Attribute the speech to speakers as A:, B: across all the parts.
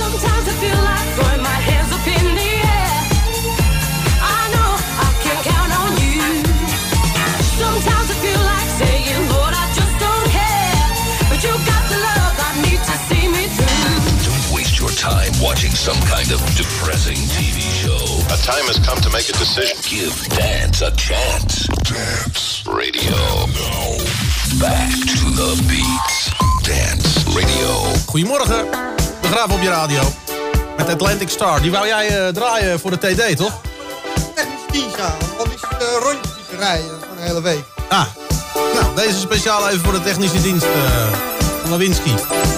A: Sometimes I feel like throwing my hands up in the air. I know I can count on you. Sometimes I feel like saying, Lord, I just don't care. But you got the love I need to see me through.
B: Don't waste your time watching some kind of depressing TV show.
C: A time has come to make a decision.
B: Give dance a chance.
C: Dance Radio.
B: Now, back to the beats. Dance Radio.
D: Goedemorgen, de Graaf op je radio. Met Atlantic Star. Die wou jij draaien voor de TD, toch?
E: Technische dienst aan, want die is rondjes die ze rijden voor een hele week.
D: Ah, nou, deze speciaal even voor de technische dienst van Nowinski.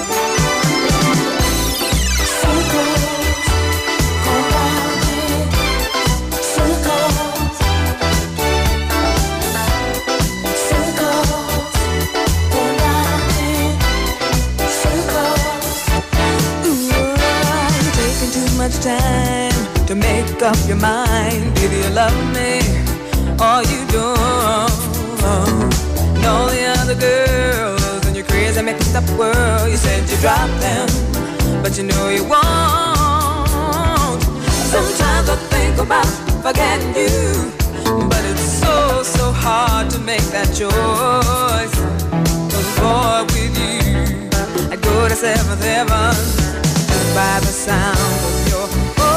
F: Much time to make up your mind. Baby, you love me, or you don't. And all the other girls in your crazy mixed up world, you said you dropped them, but you know you won't. Sometimes I think about forgetting you, but it's so hard to make that choice. 'Cause boy, with you, I'd go to seventh heaven by the sound of your voice.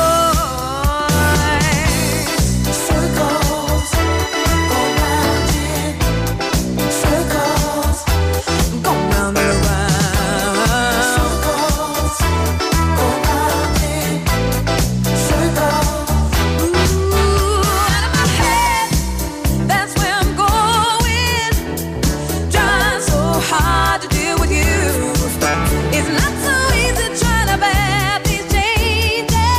F: Circles go round in circles, go round and around. Circles go round in circles. Ooh, out of my head, that's where I'm going. Trying so hard to deal with you. It's not so easy trying to bear these changes.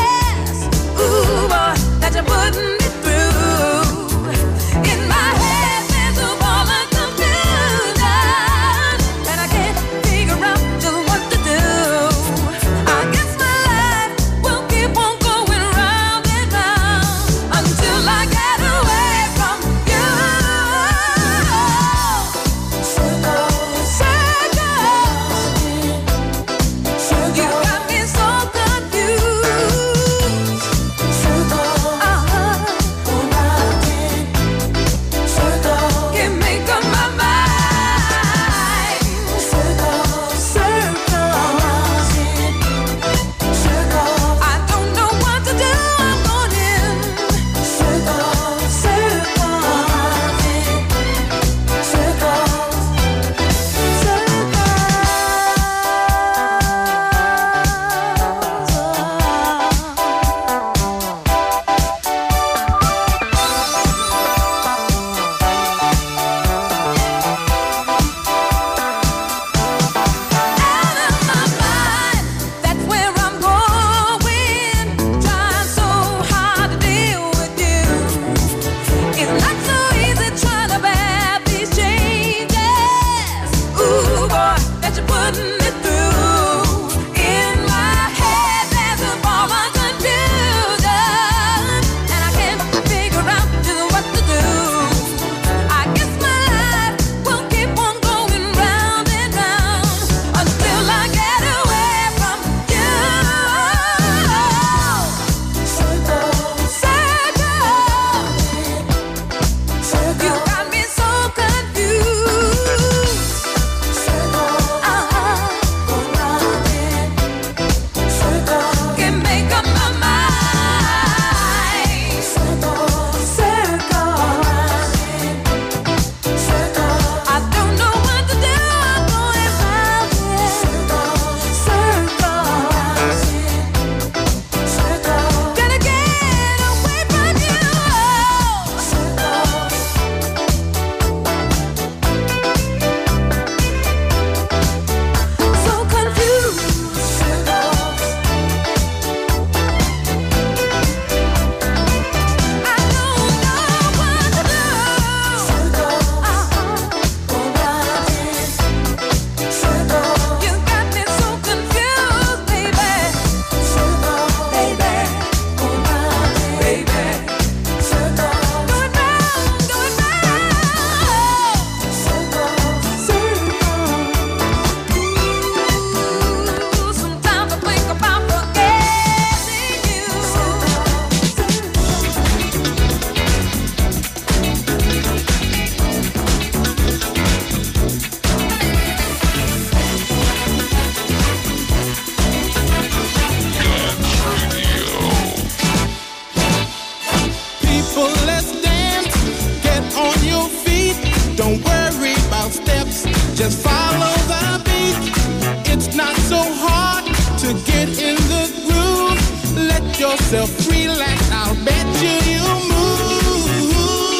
G: 12 steps, just follow the beat. It's not so hard to get in the groove. Let yourself relax, I'll bet you'll move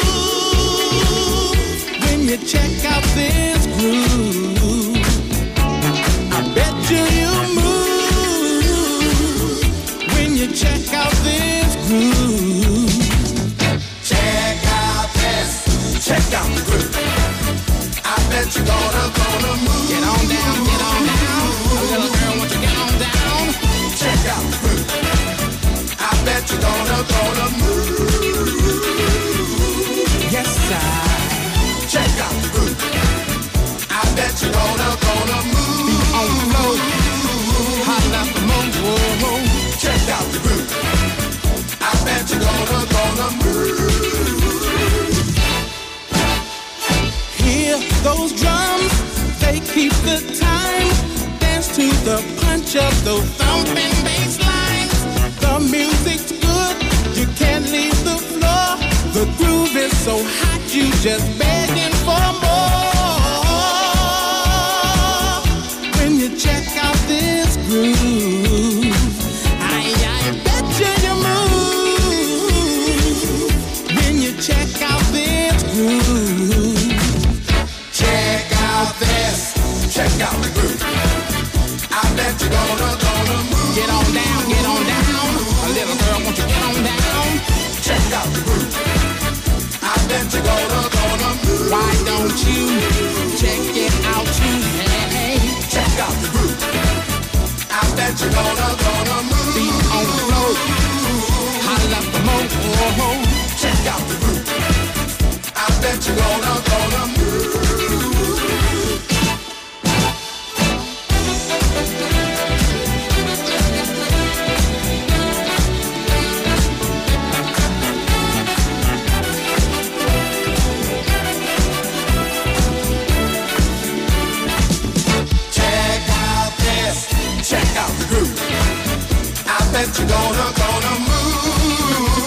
G: when you check out this groove. I bet you'll move when you check out this groove.
H: Check out this, check out the groove. I bet you're gonna move.
G: Get on down, get on down. A little girl, won't you get on down?
H: Check out the groove. I bet you're gonna move.
G: Yes, sir.
H: Check out the groove. I bet you're gonna move.
G: Be on the floor. Hot up the moon. Whoa.
H: Check out the groove. I bet you're gonna move.
G: Hear those drums, they keep the time. Dance to the punch of those thumping bass lines. The music's good, you can't leave the floor. The groove is so hot, you just begging for more. When you check out this groove, I bet you move. When you check out this groove.
H: Check out this, check out the groove. I bet you're gonna move.
G: Get on down, get on down. A little girl, won't you get on down?
H: Check out the groove. I bet you're gonna move.
G: Why don't you check it out too? Hey,
H: check out the groove. I bet you're gonna move.
G: Be on the floor. Holla up the moon.
H: Check out the groove. I bet you're gonna move. Check out the groove. I bet you're gonna move.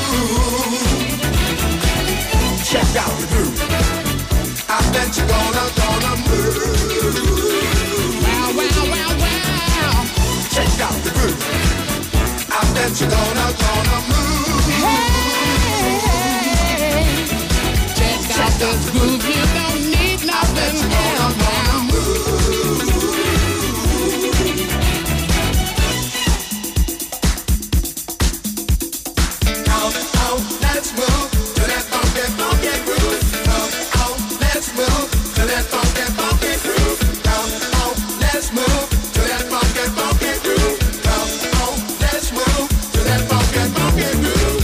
H: Check out the groove. I bet you're gonna move.
G: Wow.
H: Check out the groove. I bet you're gonna move.
G: Hey, check out the groove. You don't need nothing else now.
H: Let's move to that funky groove. Let's move to that funky groove. Let's move to that funky groove. Let's move to that funky groove.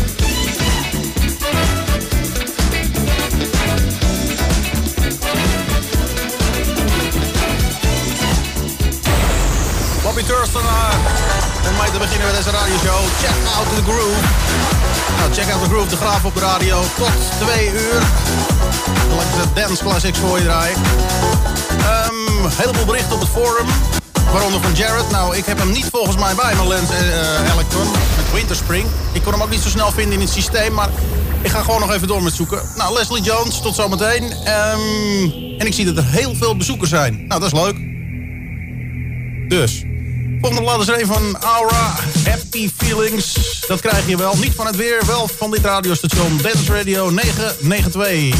D: Bobby Thurston, om mee te beginnen met deze radioshow. Check out the groove. Nou, check out the groove, de Graaf op de radio. Tot 2 uur. Lekker de dance classics voor je draaien. Een heleboel berichten op het forum. Waaronder van Jared. Nou, ik heb hem niet volgens mij bij mijn Lens Electron. Met Winterspring. Ik kon hem ook niet zo snel vinden in het systeem. Maar ik ga gewoon nog even door met zoeken. Nou, Leslie Jones, tot zometeen. En ik zie dat er heel veel bezoekers zijn. Nou, dat is leuk. Dus... volgende blad is er een van Aura, Happy Feelings. Dat krijg je wel, niet van het weer, wel van dit radiostation Dance Radio 992.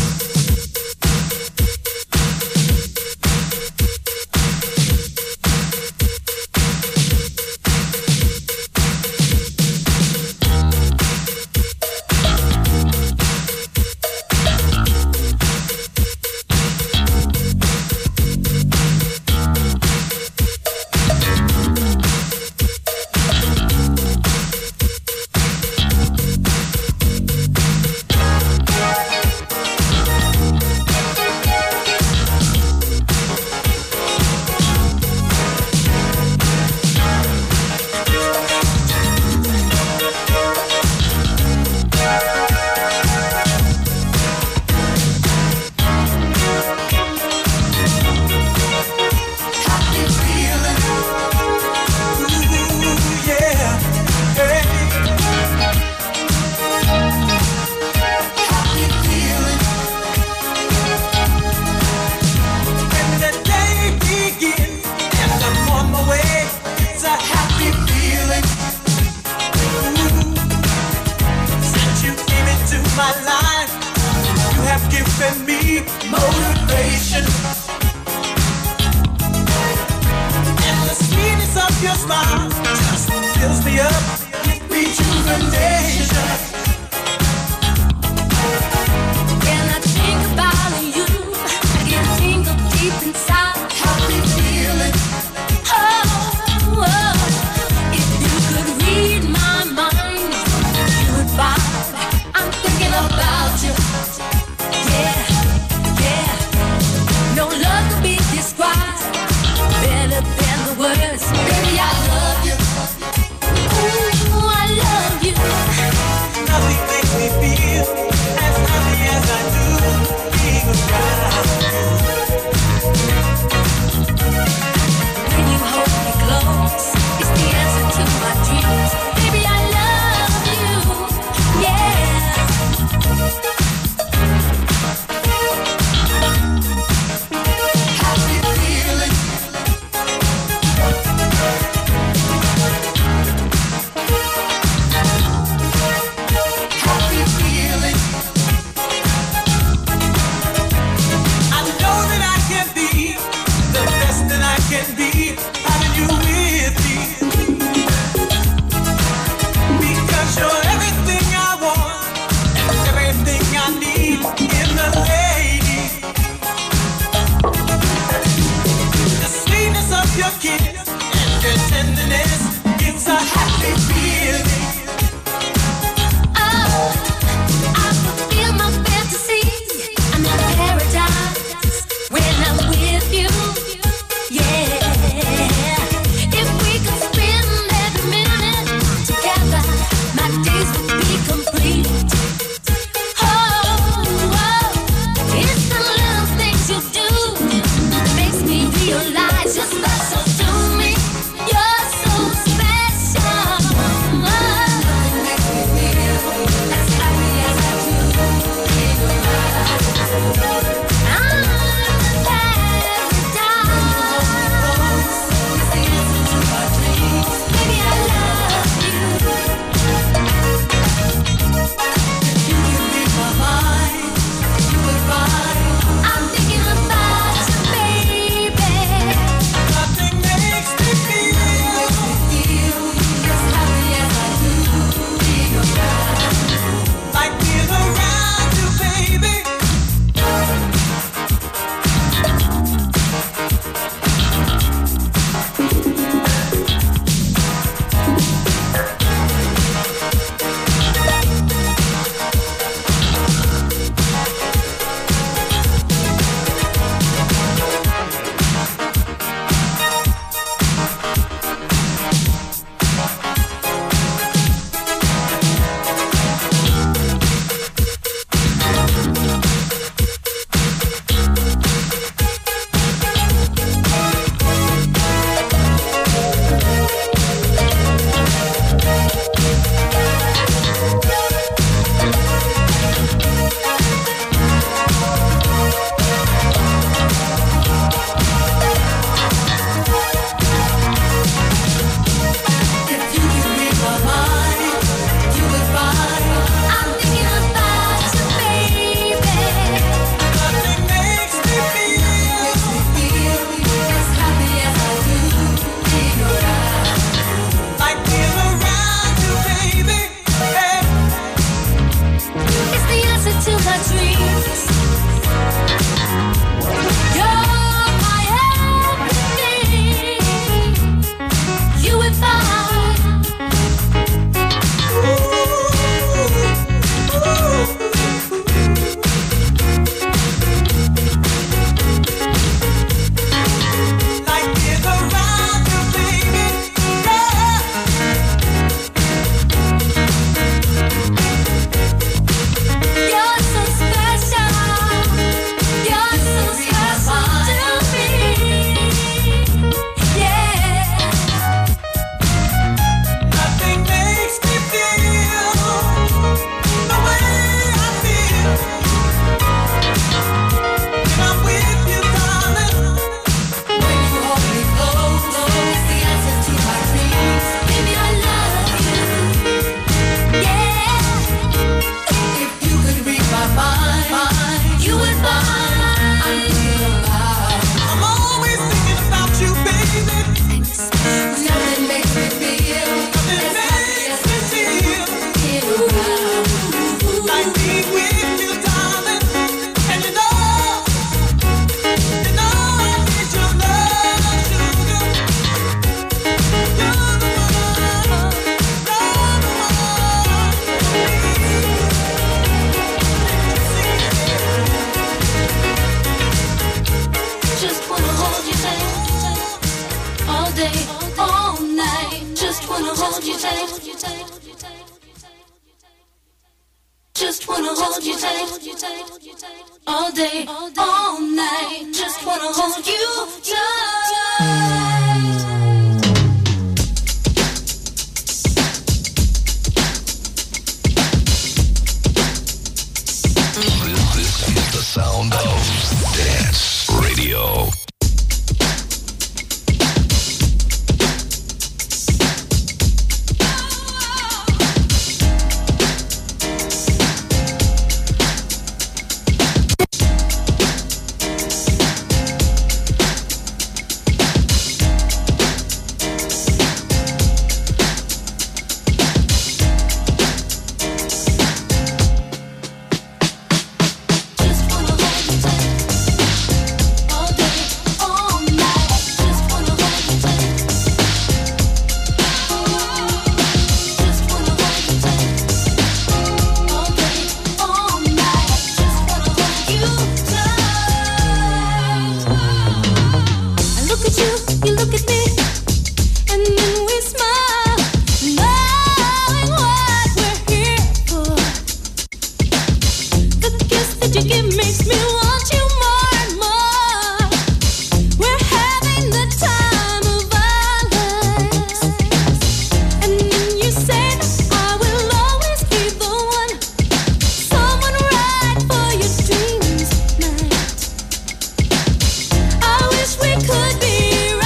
G: sensation. And the sweetness of your smile just fills me up with rejuvenation.
A: When I think about you, I get a tingle deep inside.
G: Happy feeling.
A: Oh, if you could read my mind, you would find I'm thinking about you. Yeah, yeah. No love could be described better than the words. Baby, I love you. Ooh, I love you. Just wanna hold you tight, all day, all night. Just wanna hold you tight.
B: This is the sound of Dance Radio.
A: Could be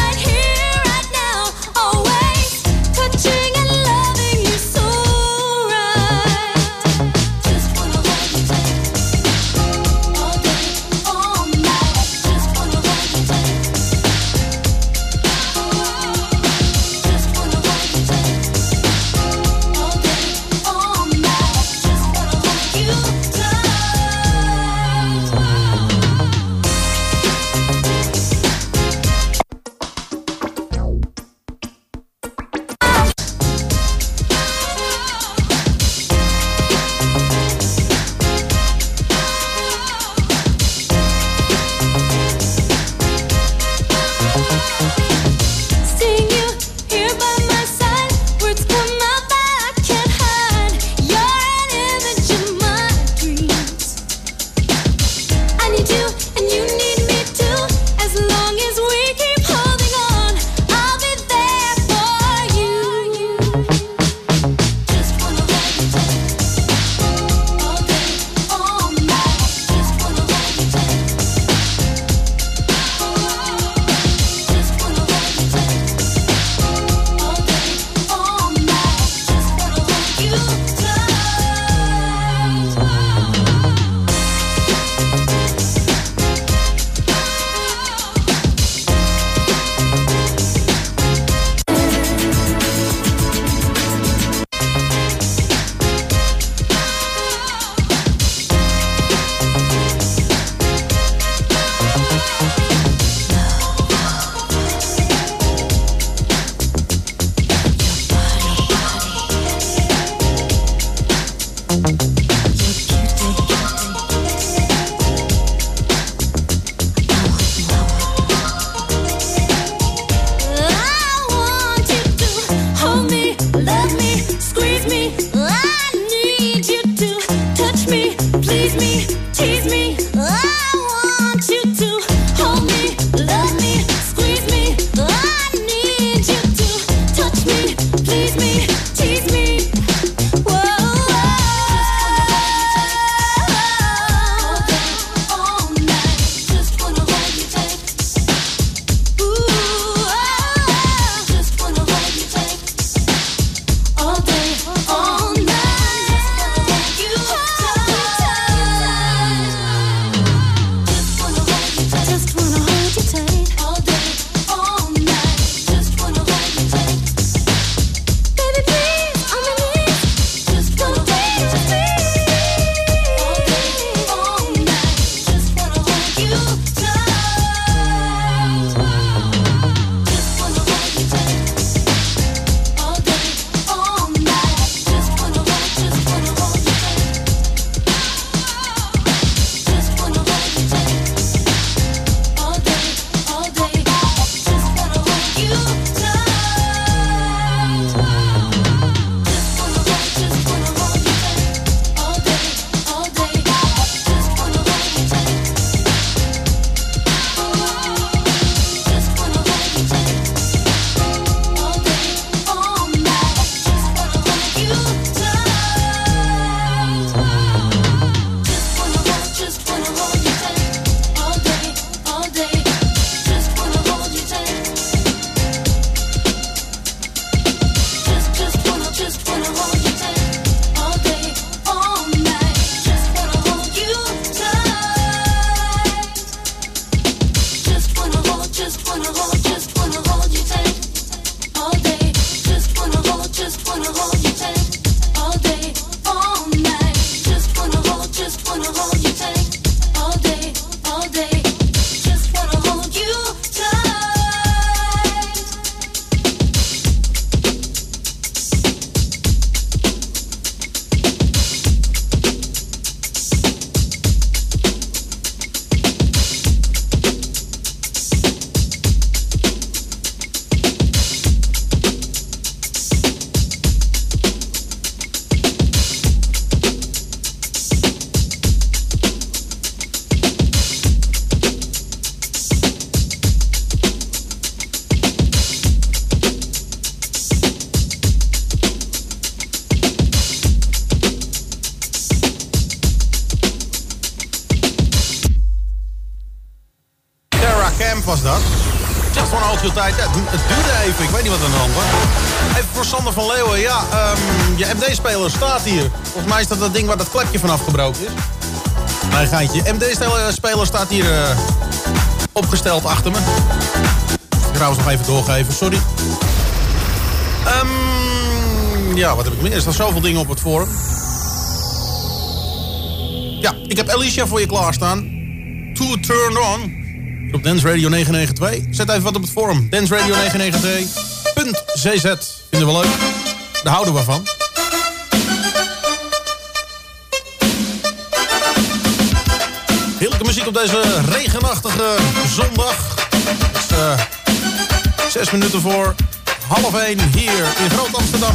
A: just wanna hold you tight all day. Just wanna hold you tight all day, all night. Just wanna hold you tight all day, all day. Just wanna hold you tight.
D: Was dat? Just van al je tijd. Ja, het duurde even. Ik weet niet wat er aan de hand was. Even voor Sander van Leeuwen. Ja, je MD-speler staat hier. Volgens mij is dat dat ding waar dat klepje van afgebroken is. Nee, geintje. MD-speler staat hier opgesteld achter me. Ik ga trouwens nog even doorgeven. Sorry. Ja, wat heb ik meer? Er staan zoveel dingen op het forum. Ja, ik heb Alicia voor je klaarstaan. To Turn On. Op Dance Radio 992. Zet even wat op het forum. danceradio992.cz. Vinden we leuk. Daar houden we van. Heerlijke muziek op deze regenachtige zondag. Het is 6 minuten voor 12:30 hier in Groot Amsterdam.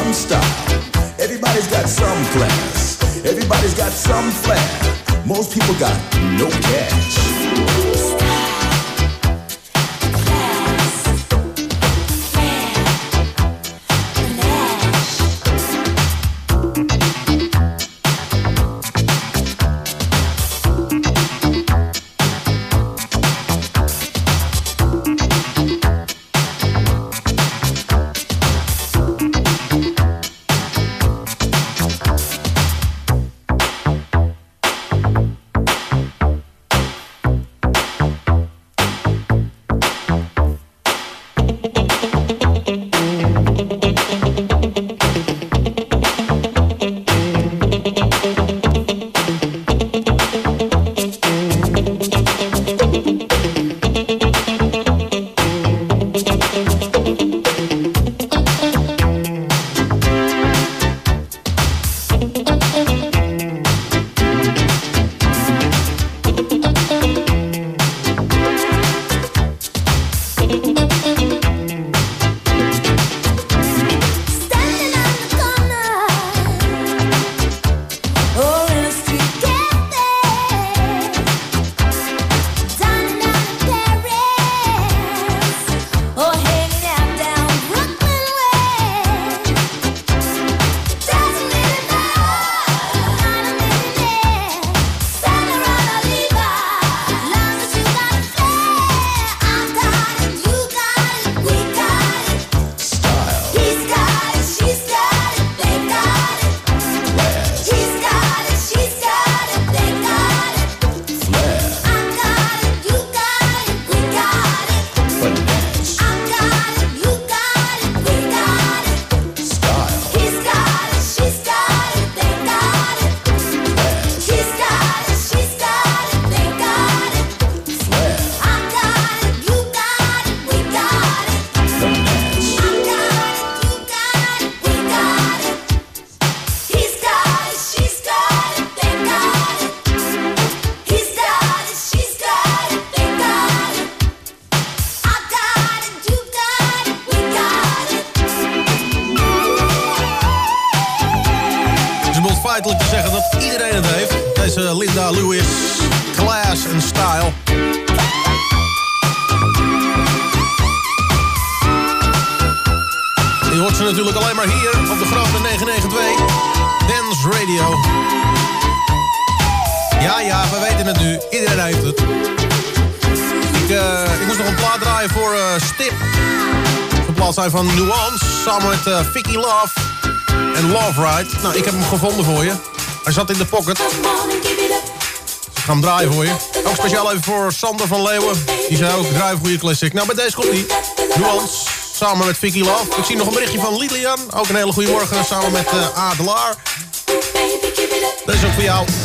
B: some style. Everybody's got some class. Everybody's got some flair. Most people got no cash.
D: Te zeggen dat iedereen het heeft. Deze Linda Lewis, Class en Style. Je hoort ze natuurlijk alleen maar hier op de grote 992 Dance Radio. Ja, we weten het nu. Iedereen heeft het. Ik moest nog een plaat draaien voor Stip. De plaat zijn van Nuance, samen met Vicky Love en Love Ride. Nou, ik heb hem gevonden voor je. Hij zat in de pocket. Dus ik ga hem draaien voor je. Ook speciaal even voor Sander van Leeuwen. Die zei ook, draai een goede classic. Nou, bij deze komt hij. Nuance, samen met Vicky Love. Ik zie nog een berichtje van Lilian. Ook een hele goede morgen, samen met Adelaar. Dat is ook voor jou.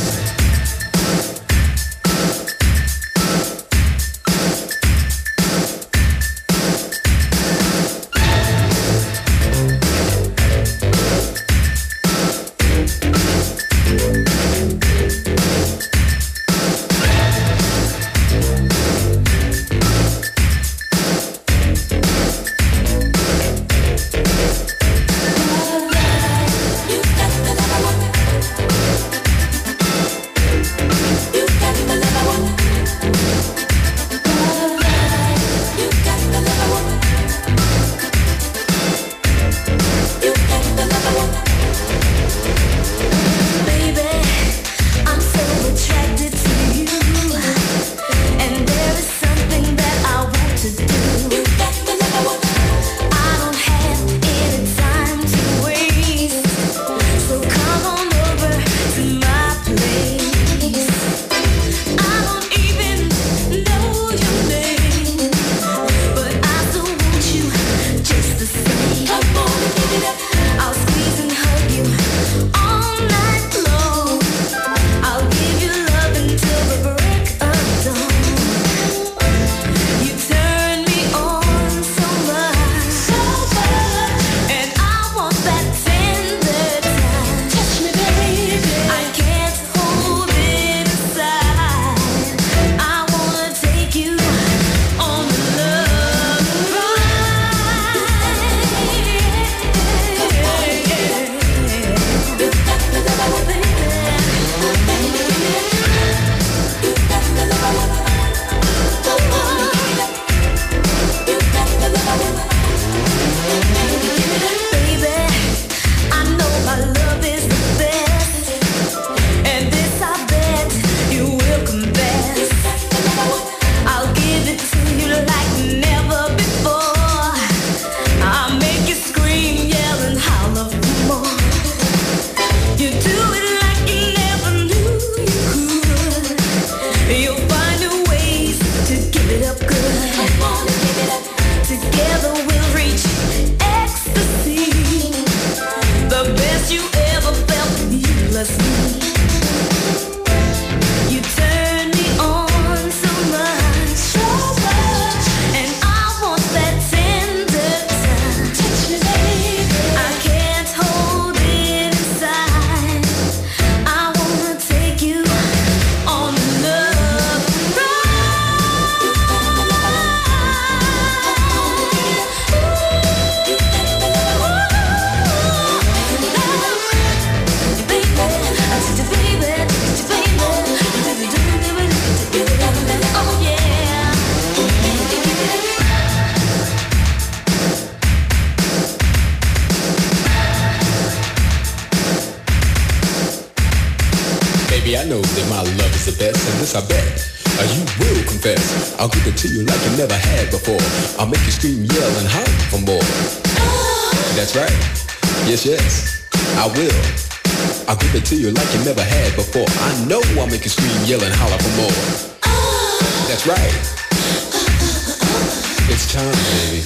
I: Baby, I know that my love is the best, and this I bet you will confess. I'll give it to you like you never had before. I'll make you scream, yell, and holler for more. That's right. Yes, yes, I will. I'll give it to you like you never had before. I know I'll make you scream, yell, and holler for more. That's right. It's time, baby.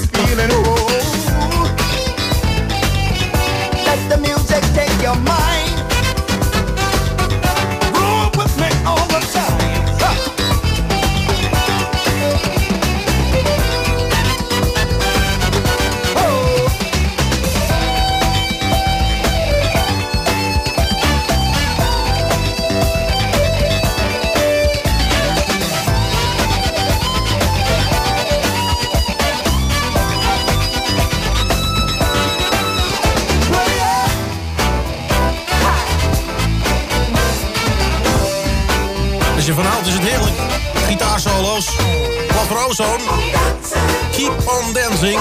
H: feeling old. Let the music take your mind. Roll with me all the time. Ha. Oh.
D: Als je van houdt is het heerlijk. Gitaarsolo's. Love Ozone. Keep on dancing.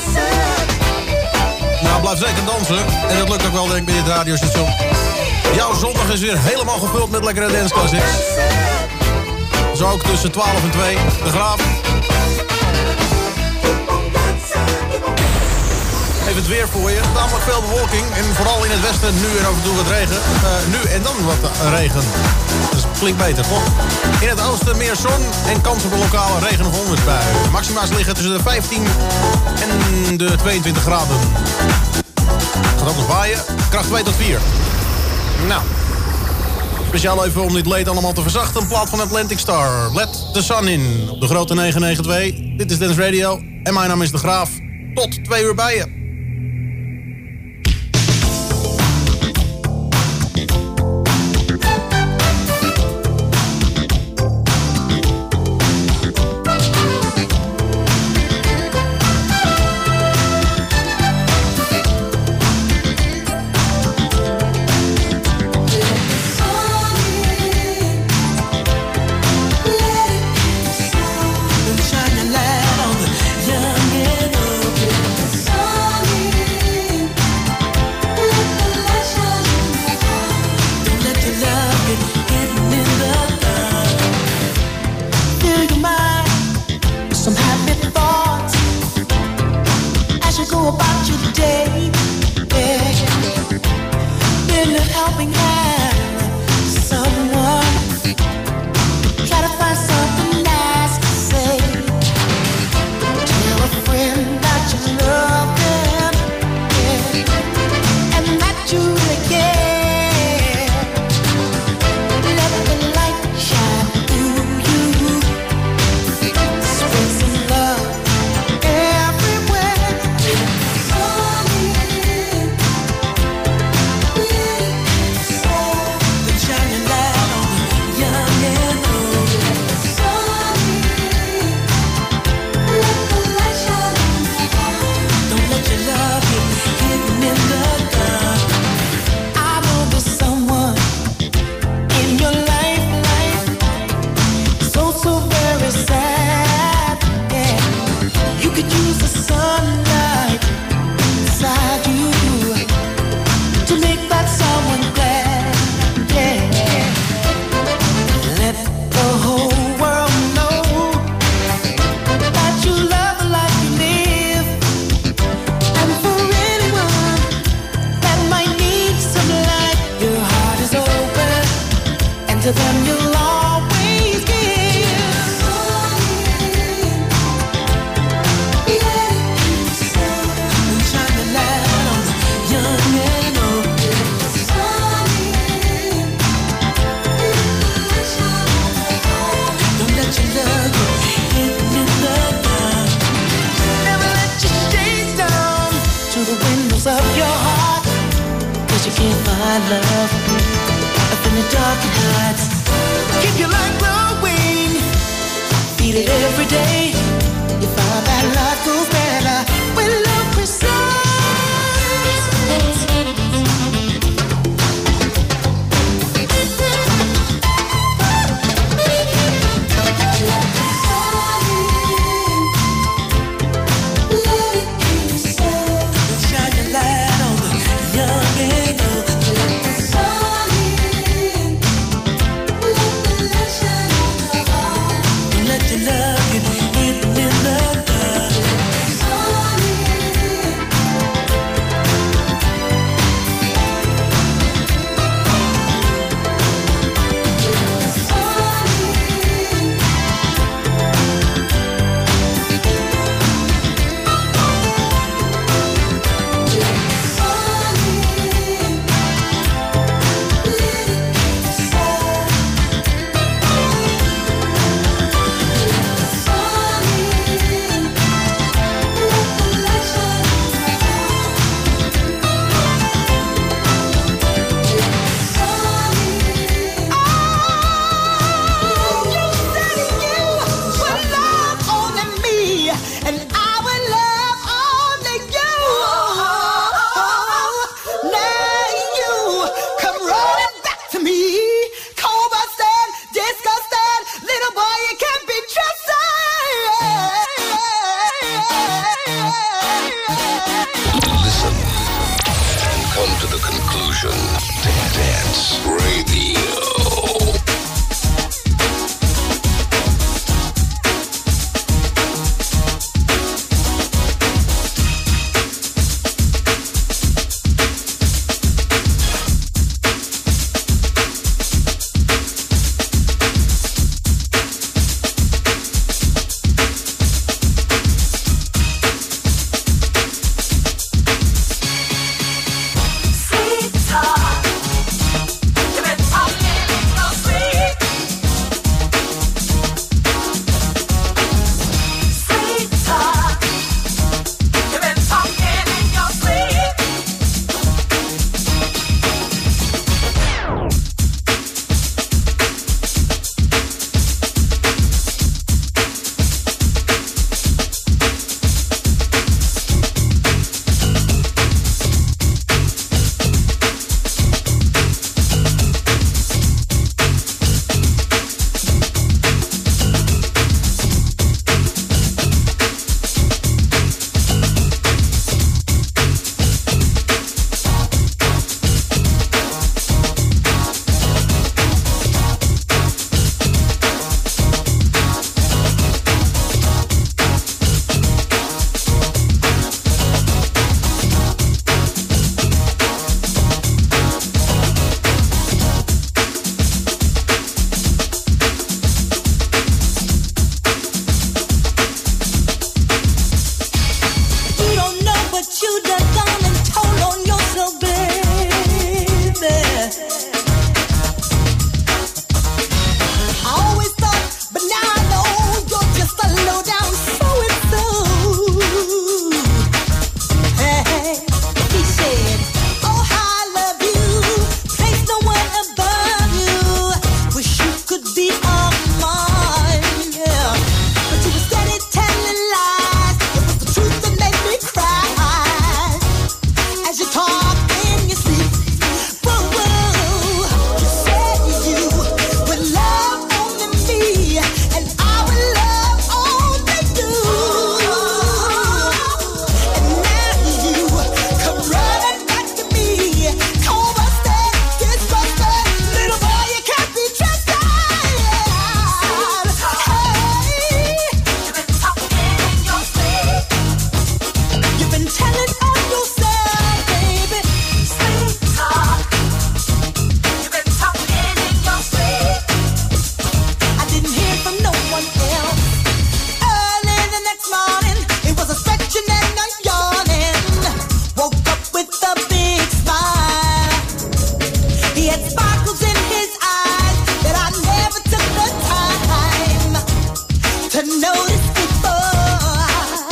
D: Nou, blijf zeker dansen. En dat lukt ook wel, denk ik, bij dit radiostation. Jouw zondag is weer helemaal gevuld met lekkere dance classics. Zo ook tussen 12 en 2. De Graaf. Even het weer voor je. Tamelijk veel bewolking. En vooral in het westen nu en af en toe wat regen. Nu en dan wat regen. Dat klinkt beter, toch? In het oosten meer zon en kans op een lokale regen- of onweersbui. Maxima's liggen tussen de 15 en de 22 graden. Gaat ook nog waaien. Kracht 2 tot 4. Nou. Speciaal even om dit leed allemaal te verzachten. Een plaat van Atlantic Star. Let the sun in. Op de grote 992. Dit is Dance Radio. En mijn naam is De Graaf. Tot 2 uur bij je.
F: Let your love get hidden in the dark. tell it on yourself, baby. Sweetheart, you've been talking in your sleep. I didn't hear from no one else. Early the next morning, it was a stretching and a yawning. Woke up with a big smile. He had sparkles in his eyes that I never took the time to notice before.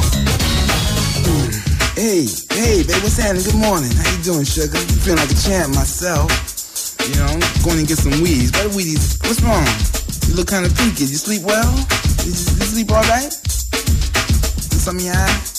J: Hey, babe, what's happening? Good morning. How you doing, sugar? I'm feeling like a champ myself. You know, I'm going to get some weeds. What weedies? What's wrong? You look kind of peaky. You sleep well? You sleep all right? Some of your eyes?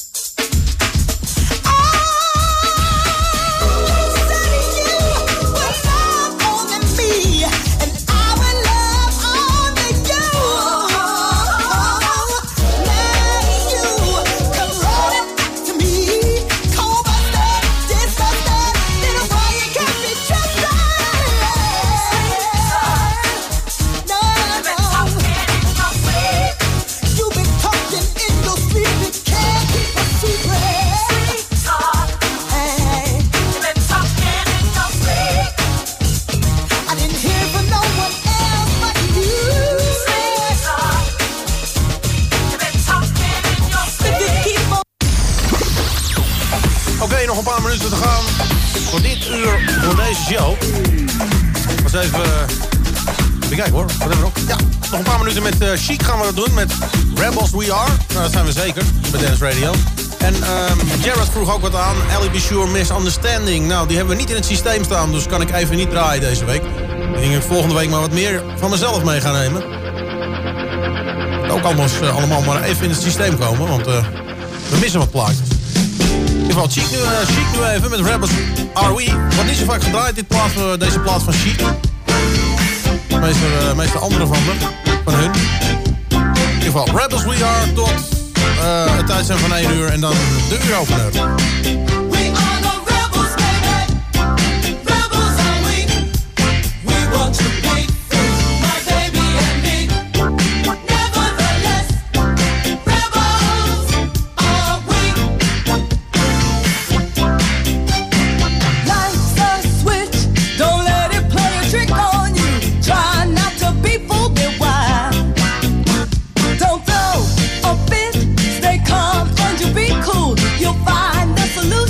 D: Nog een paar minuten te gaan voor dit uur, voor deze show. Was even kijken hoor, wat hebben we nog? Ja, nog een paar minuten met Chic gaan we dat doen, met Rebels We Are. Nou, dat zijn we zeker, bij Dance Radio. En Jared vroeg ook wat aan, Ellie Be Sure Misunderstanding. Nou, die hebben we niet in het systeem staan, dus kan ik even niet draaien deze week. Ik denk dat ik volgende week maar wat meer van mezelf mee ga nemen. Ook allemaal maar even in het systeem komen, want we missen wat plaatjes. In ieder geval Chic nu even met Rebels Are We. Wordt niet zo vaak gedraaid, deze plaat van Chic. Meestal andere van hun. In ieder geval Rebels We Are tot het tijd zijn van 1 uur en dan de uuropener.
F: You'll find the solution.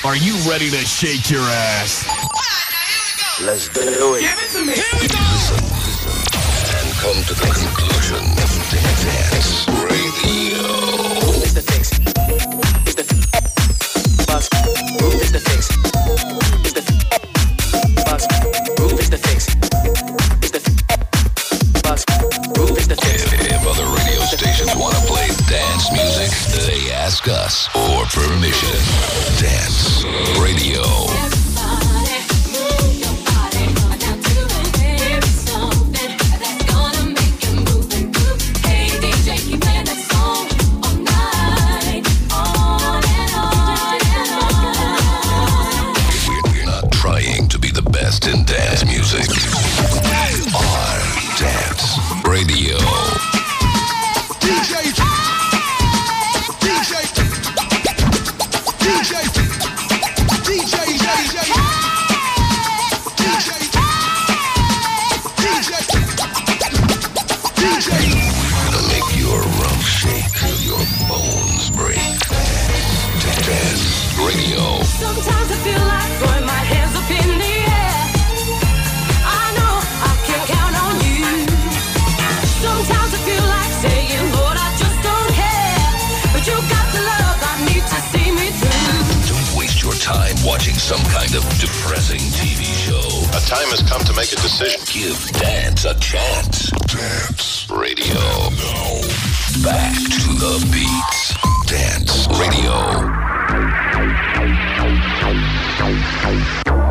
K: Are you ready to shake your ass?
L: Let's do it.
K: Give it to me. Here we go.
C: Listen, and come to the conclusion. Dance Radio.
L: It's the fix. It's the bus. Groove is the fix. It's the bus. Groove is the fix. It's the bus. Groove is the fix.
C: If other radio stations want to play dance music, they ask us for permission. Dance Radio. In dance music. We are Dance Radio.
H: DJ.
C: We're gonna make your rump shake till your bones break. Dance Radio.
A: Sometimes I feel like throwing my hands up in the air. I know I can count on you. Sometimes I feel like saying, Lord, I just don't care. But you got the love I need to see me through.
C: Don't waste your time watching some kind of depressing TV show.
M: A time has come to make a decision.
C: Give dance a chance. Dance Radio. Now, back to the beats. Dance Radio.